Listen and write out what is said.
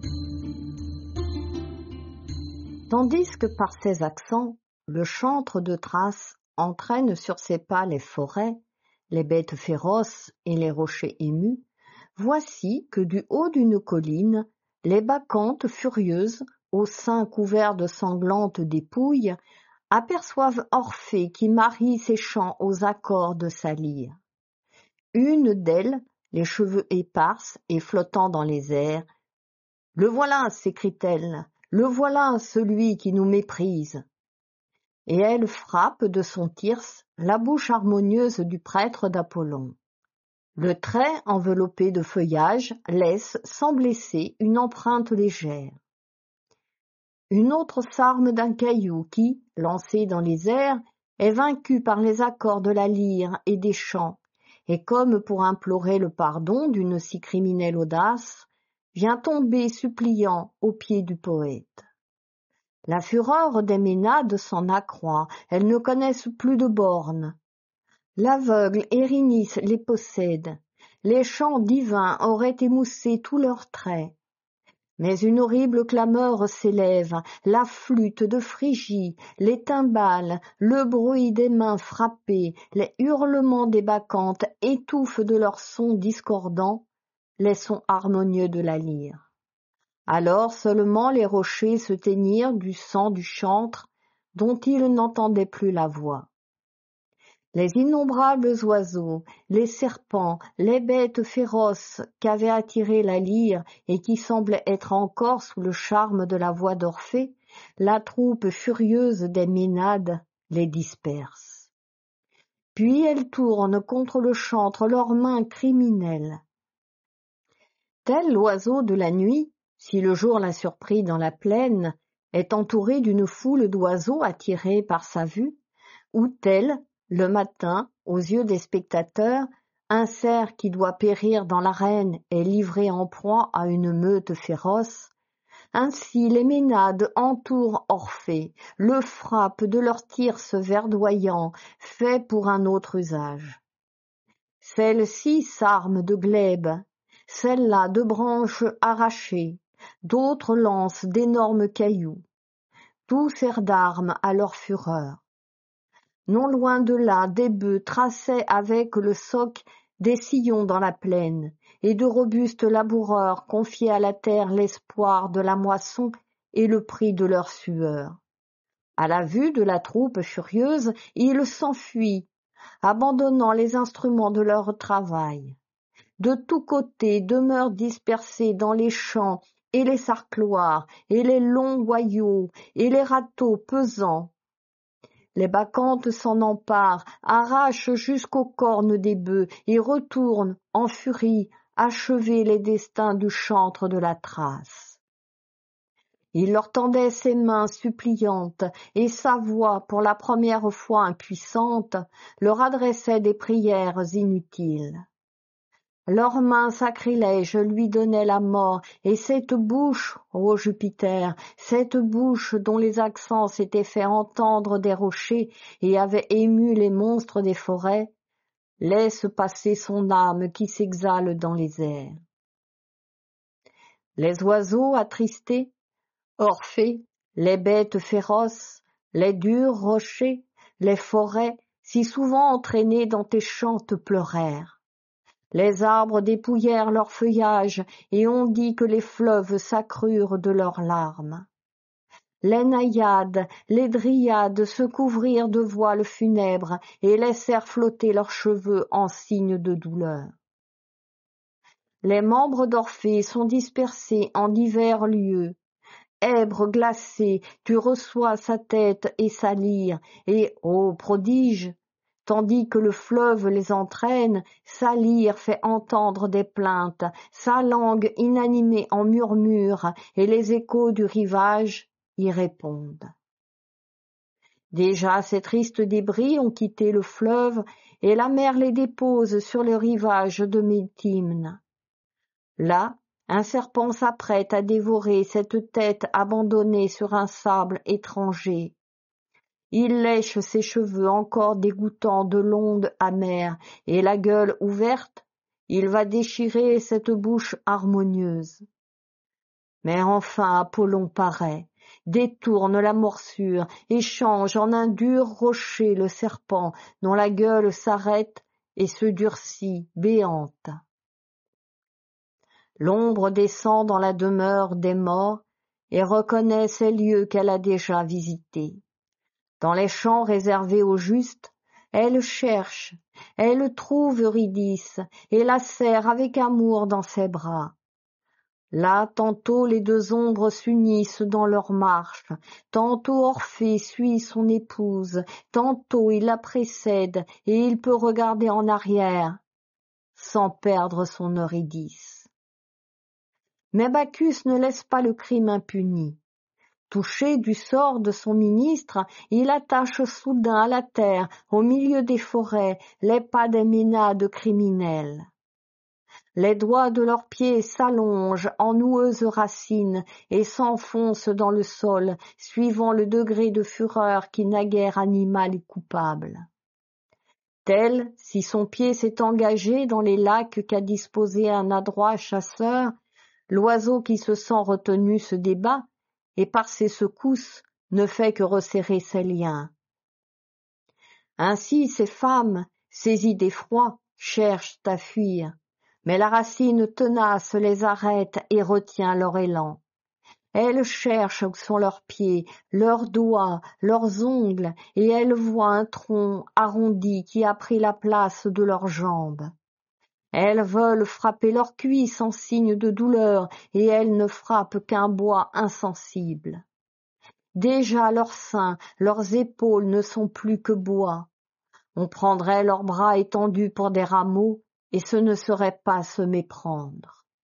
Tandis que par ses accents, le chantre de Thrace entraîne sur ses pas les forêts, les bêtes féroces et les rochers émus, voici que du haut d'une colline, les bacchantes furieuses, au sein couvert de sanglantes dépouilles, aperçoivent Orphée qui marie ses chants aux accords de sa lyre. Une d'elles, les cheveux épars et flottant dans les airs, « Le voilà !» s'écrie-t-elle, « le voilà, celui qui nous méprise !» Et elle frappe de son thyrse la bouche harmonieuse du prêtre d'Apollon. Le trait enveloppé de feuillage laisse, sans blesser, une empreinte légère. Une autre s'arme d'un caillou qui, lancé dans les airs, est vaincu par les accords de la lyre et des chants, et comme pour implorer le pardon d'une si criminelle audace, vient tomber suppliant aux pieds du poète. La fureur des Ménades s'en accroît, elles ne connaissent plus de bornes. L'aveugle Érinis les possède, les chants divins auraient émoussé tous leurs traits. Mais une horrible clameur s'élève, la flûte de Phrygie, les timbales, le bruit des mains frappées, les hurlements des bacchantes étouffent de leurs sons discordants les sons harmonieux de la lyre. Alors seulement les rochers se teignirent du sang du chantre, dont ils n'entendaient plus la voix. Les innombrables oiseaux, les serpents, les bêtes féroces qu'avait attiré la lyre et qui semblaient être encore sous le charme de la voix d'Orphée, la troupe furieuse des Ménades les disperse. Puis elles tournent contre le chantre leurs mains criminelles. Tel l'oiseau de la nuit, si le jour l'a surpris dans la plaine, est entouré d'une foule d'oiseaux attirés par sa vue, ou tel, le matin, aux yeux des spectateurs, un cerf qui doit périr dans l'arène est livré en proie à une meute féroce, ainsi les Ménades entourent Orphée, le frappent de leurs thyrses verdoyants, faits pour un autre usage. Celle-ci s'arme de glaives, celle-là de branches arrachées, d'autres lancent d'énormes cailloux. Tout sert d'armes à leur fureur. Non loin de là, des bœufs traçaient avec le soc des sillons dans la plaine, et de robustes laboureurs confiaient à la terre l'espoir de la moisson et le prix de leur sueur. À la vue de la troupe furieuse, ils s'enfuient, abandonnant les instruments de leur travail. De tous côtés demeurent dispersés dans les champs et les sarcloirs, et les longs boyaux, et les râteaux pesants. Les bacchantes s'en emparent, arrachent jusqu'aux cornes des bœufs et retournent, en furie, achever les destins du chantre de la Thrace. Il leur tendait ses mains suppliantes, et sa voix, pour la première fois impuissante, leur adressait des prières inutiles. Leurs mains sacrilèges lui donnaient la mort, et cette bouche, ô Jupiter, cette bouche dont les accents s'étaient fait entendre des rochers et avaient ému les monstres des forêts, laisse passer son âme qui s'exhale dans les airs. Les oiseaux attristés, Orphée, les bêtes féroces, les durs rochers, les forêts, si souvent entraînés dans tes chants te pleurèrent. Les arbres dépouillèrent leurs feuillages, et on dit que les fleuves s'accrurent de leurs larmes. Les naïades, les dryades se couvrirent de voiles funèbres et laissèrent flotter leurs cheveux en signe de douleur. Les membres d'Orphée sont dispersés en divers lieux. Èbre glacé, tu reçois sa tête et sa lyre, et, ô prodige, tandis que le fleuve les entraîne, sa lyre fait entendre des plaintes, sa langue inanimée en murmure, et les échos du rivage y répondent. Déjà ces tristes débris ont quitté le fleuve, et la mer les dépose sur le rivage de Méthymne. Là, un serpent s'apprête à dévorer cette tête abandonnée sur un sable étranger. Il lèche ses cheveux encore dégoûtants de l'onde amère, et la gueule ouverte, il va déchirer cette bouche harmonieuse. Mais enfin Apollon paraît, détourne la morsure et change en un dur rocher le serpent dont la gueule s'arrête et se durcit béante. L'ombre descend dans la demeure des morts et reconnaît ces lieux qu'elle a déjà visités. Dans les champs réservés aux justes, elle cherche, elle trouve Eurydice et la serre avec amour dans ses bras. Là, tantôt les deux ombres s'unissent dans leur marche, tantôt Orphée suit son épouse, tantôt il la précède et il peut regarder en arrière sans perdre son Eurydice. Mais Bacchus ne laisse pas le crime impuni. Touché du sort de son ministre, il attache soudain à la terre, au milieu des forêts, les pas des Ménades criminels. Les doigts de leurs pieds s'allongent en noueuses racines et s'enfoncent dans le sol, suivant le degré de fureur qui naguère animal et coupable. Tel, si son pied s'est engagé dans les lacs qu'a disposé un adroit chasseur, l'oiseau qui se sent retenu se débat, et par ses secousses ne fait que resserrer ses liens. Ainsi ces femmes, saisies d'effroi, cherchent à fuir, mais la racine tenace les arrête et retient leur élan. Elles cherchent où sont leurs pieds, leurs doigts, leurs ongles, et elles voient un tronc arrondi qui a pris la place de leurs jambes. Elles veulent frapper leurs cuisses en signe de douleur, et elles ne frappent qu'un bois insensible. Déjà leurs seins, leurs épaules ne sont plus que bois. On prendrait leurs bras étendus pour des rameaux, et ce ne serait pas se méprendre.